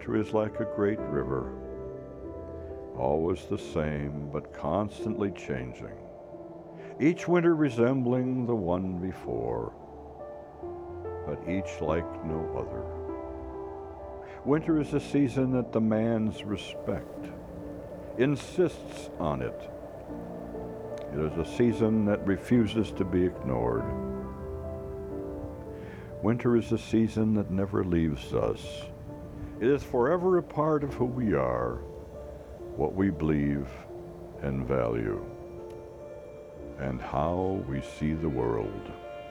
Winter is like a great river, always the same, but constantly changing, each winter resembling the one before, but each like no other. Winter is a season that demands respect, insists on it. It is a season that refuses to be ignored. Winter is a season that never leaves us. It is forever a part of who we are, what we believe and value, and how we see the world.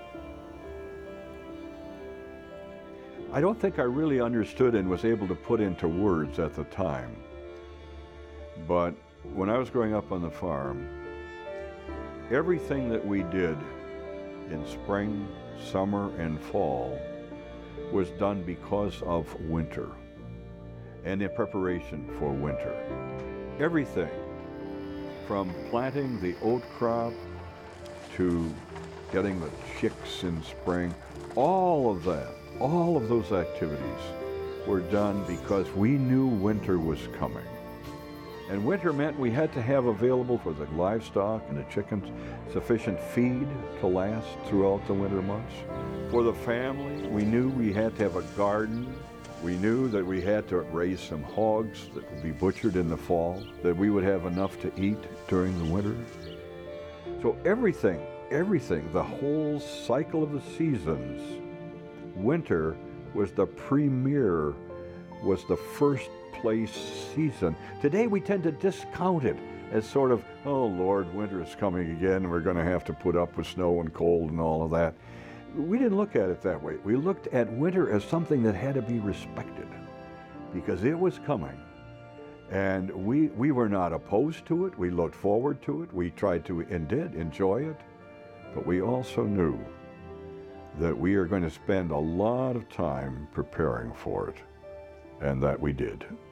I don't think I really understood and was able to put into words at the time, but when I was growing up on the farm, everything that we did in spring, summer, and fall was done because of winter and in preparation for winter. Everything from planting the oat crop to getting the chicks in spring, all of those activities were done because we knew winter was coming. And winter meant we had to have available for the livestock and the chickens sufficient feed to last throughout the winter months. For the family, we knew we had to have a garden. We knew that we had to raise some hogs that would be butchered in the fall, that we would have enough to eat during the winter. So everything, the whole cycle of the seasons, winter was the premier, was the first place season. Today we tend to discount it as sort of, oh Lord, winter is coming again and we're going to have to put up with snow and cold and all of that. We didn't look at it that way. We looked at winter as something that had to be respected because it was coming. And we were not opposed to it. We looked forward to it. We tried to and did enjoy it. But we also knew that we are going to spend a lot of time preparing for it. And that we did.